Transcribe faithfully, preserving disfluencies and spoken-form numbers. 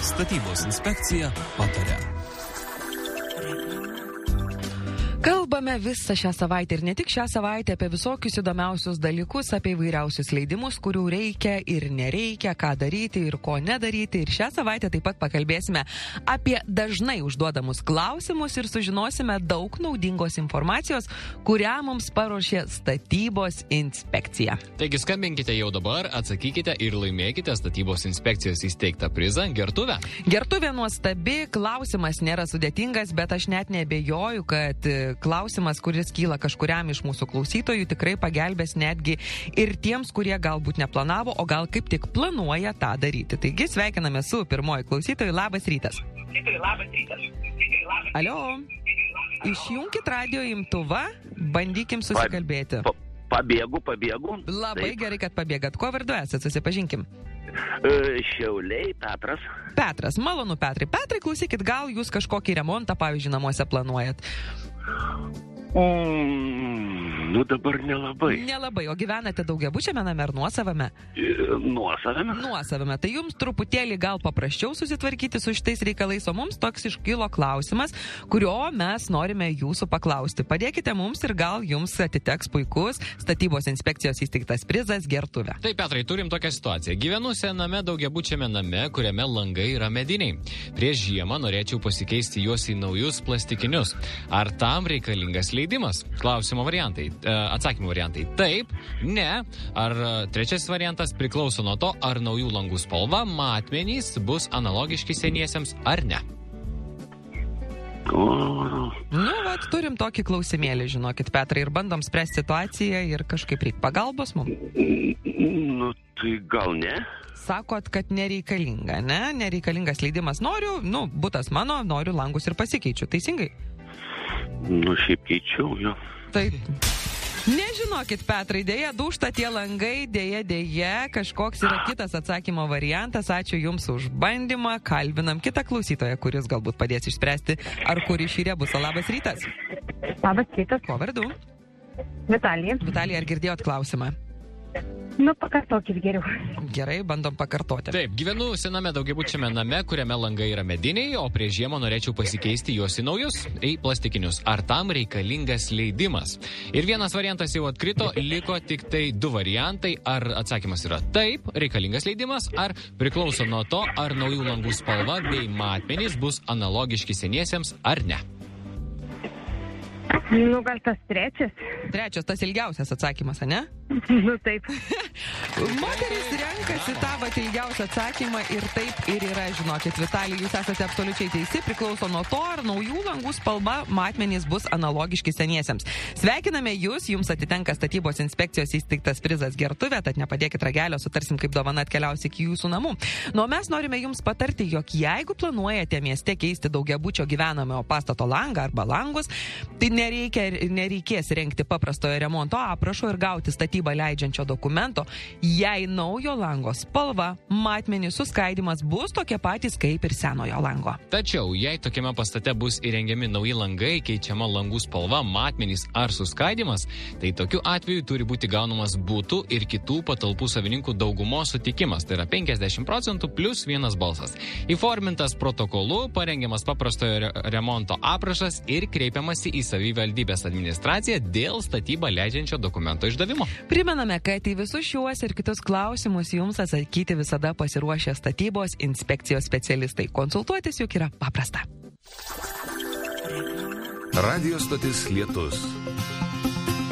Statybos inspekcija pataria. Kalbame visą šią savaitę ir ne tik šią savaitę apie visokius įdomiausius dalykus, apie įvairiausius leidimus, kurių reikia ir nereikia, ką daryti ir ko nedaryti. Ir šią savaitę taip pat pakalbėsime apie dažnai užduodamus klausimus ir sužinosime daug naudingos informacijos, kurią mums paruošė Statybos inspekcija. Taigi skambinkite jau dabar, atsakykite ir laimėkite Statybos inspekcijos įsteigtą prizą Gertuvę. Gertuvė nuostabi, klausimas nėra sudėtingas, bet aš net neabejoju, kad klausimas, kuris kyla kažkuriam iš mūsų klausytojų, tikrai pagelbės netgi ir tiems, kurie galbūt neplanavo, o gal kaip tik planuoja tą daryti. Taigi sveikiname su pirmoji klausytoju. Labas rytas. Labas rytas. Alio, išjunkit radio imtuvą, bandykim susikalbėti. Pa, pabėgu, pabėgu. Labai Taip. Gerai, kad pabėgat. Kuo vardu esat, susipažinkim. E, Šiauliai, Petras. Petras, malonu Petrai. Petrai, klausykit, gal jūs kažkokį remontą, pavyzdžiui, namuose planuojat? Mm, nu dabar nelabai. Nelabai, o gyvenate daugiabučiame name ar nuosavame? E, nuosavame. Nuosavame. Tai jums truputėlį gal paprasčiau susitvarkyti su šitais reikalais, o mums toks iškilo klausimas, kurio mes norime jūsų paklausti. Padėkite mums ir gal jums atiteks puikus Statybos inspekcijos įsteigtas prizas Gertuvė. Taip, Petrai, turim tokią situaciją. Gyvenu sename daugiabučiame name, kuriame langai yra mediniai. Prieš žiemą norėčiau pasikeisti juos į naujus plastikinius. Ar tam reikalingas leidimas? Klausimo variantai. E, atsakymų variantai. Taip, ne. Ar trečiasis variantas priklauso nuo to, ar naujų langų spalva, matmenys bus analogiški seniesiems ar ne. O, Nu, vat, turim tokį klausimėlį, žinokit, Petrai, ir bandom spręsti situaciją ir kažkaip reikia pagalbos mums. nu tai gal ne. Sakot, kad nereikalinga, ne? Nereikalingas leidimas. Noriu, nu, butas mano, noriu langus ir pasikeičiu. Teisingai? Nu šiaip keičiau jo. Taip. Nežinokit, Petrai, dėja, dūšta tie langai, dėja, dėja, kažkoks yra kitas atsakymo variantas. Ačiū Jums už bandymą. Kalbinam kitą klausytoją, kuris galbūt padės išspręsti, ar kuri šį rebusą. Labas rytas. Labas rytas, Kuo vardu? Vitalija. Vitalija, ar girdėjot klausimą? Nu, pakartokit geriau. Gerai, bandom pakartoti. Taip, gyvenu sename daugiabučiame name, kuriame langai yra mediniai, o prieš žiemą norėčiau pasikeisti juos į naujus, į plastikinius. Ar tam reikalingas leidimas? Ir vienas variantas jau atkrito, liko tik tai du variantai. Ar atsakymas yra taip, reikalingas leidimas, ar priklauso nuo to, ar naujų langų spalva bei matmenys bus analogiški seniesiems ar ne. Nu, gal tas trečias? Trečias, tas ilgiausias atsakymas, ne? Nu, taip. Moteris renkasi tą vat ilgiausią atsakymą ir taip ir yra, žinokit, Vitalija, jūs esate absoliučiai teisi, priklauso nuo to, ar naujų langų spalva matmenys bus analogiški seniesiems. Sveikiname jūs, jums atitenka Statybos inspekcijos įsteigtas prizas Gertuvė, tad nepadėkit ragelio, sutarsim, kaip dovana atkeliaus iki jūsų namų. Nu, mes norime jums patarti, jog jeigu planuojate mieste keisti daugiabučio gyvenamojo pastato langą arba langus, tai nereikia, nereikės rengti paprastojo remonto aprašo ir gauti statybą leidžiančio dokumento, jei naujo lango spalva, matmenys, suskaidimas bus tokie patys kaip ir senojo lango. Tačiau, jei tokiame pastate bus įrengiami nauji langai, keičiama langų spalva, matmenys ar suskaidimas, tai tokiu atveju turi būti gaunamas butų ir kitų patalpų savininkų daugumos sutikimas, tai yra penkiasdešimt procentų plus vienas balsas. Įformintas protokolu, parengiamas paprastojo re remonto aprašas ir kreipiamasi į savivaldybės administraciją dėl statybą leidžiančio dokumento išdavimo. Primename, kad į visus šiuos ir kitus klausimus jums atsakyti visada pasiruošę Statybos inspekcijos specialistai. Konsultuotis juk yra paprasta. Radio stotis Lietus.